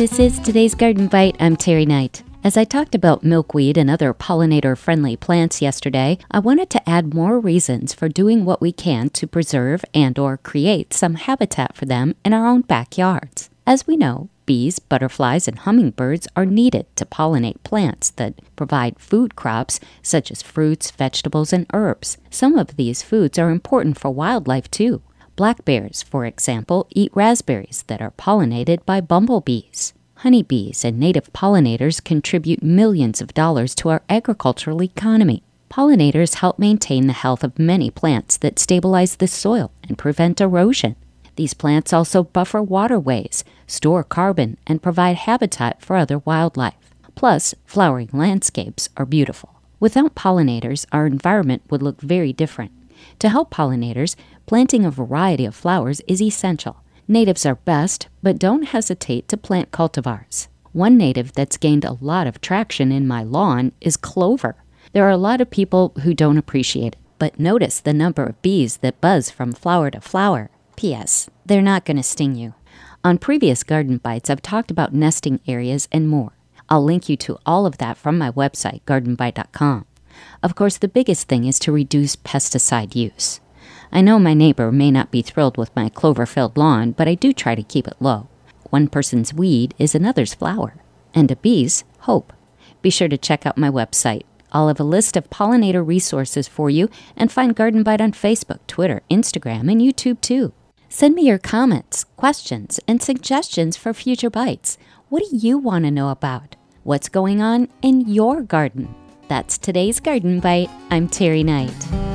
This is today's Garden Bite. I'm Terry Knight. As I talked about milkweed and other pollinator-friendly plants yesterday, I wanted to add more reasons for doing what we can to preserve and/or create some habitat for them in our own backyards. As we know, bees, butterflies, and hummingbirds are needed to pollinate plants that provide food crops such as fruits, vegetables, and herbs. Some of these foods are important for wildlife too. Black bears, for example, eat raspberries that are pollinated by bumblebees. Honeybees and native pollinators contribute millions of dollars to our agricultural economy. Pollinators help maintain the health of many plants that stabilize the soil and prevent erosion. These plants also buffer waterways, store carbon, and provide habitat for other wildlife. Plus, flowering landscapes are beautiful. Without pollinators, our environment would look very different. To help pollinators, planting a variety of flowers is essential. Natives are best, but don't hesitate to plant cultivars. One native that's gained a lot of traction in my lawn is clover. There are a lot of people who don't appreciate it, but notice the number of bees that buzz from flower to flower. P.S. They're not going to sting you. On previous Garden Bites, I've talked about nesting areas and more. I'll link you to all of that from my website, gardenbite.com. Of course, the biggest thing is to reduce pesticide use. I know my neighbor may not be thrilled with my clover-filled lawn, but I do try to keep it low. One person's weed is another's flower, and a bee's hope. Be sure to check out my website. I'll have a list of pollinator resources for you, and find Garden Bite on Facebook, Twitter, Instagram, and YouTube too. Send me your comments, questions, and suggestions for future bites. What do you want to know about? What's going on in your garden? That's today's Garden Bite. I'm Terry Knight.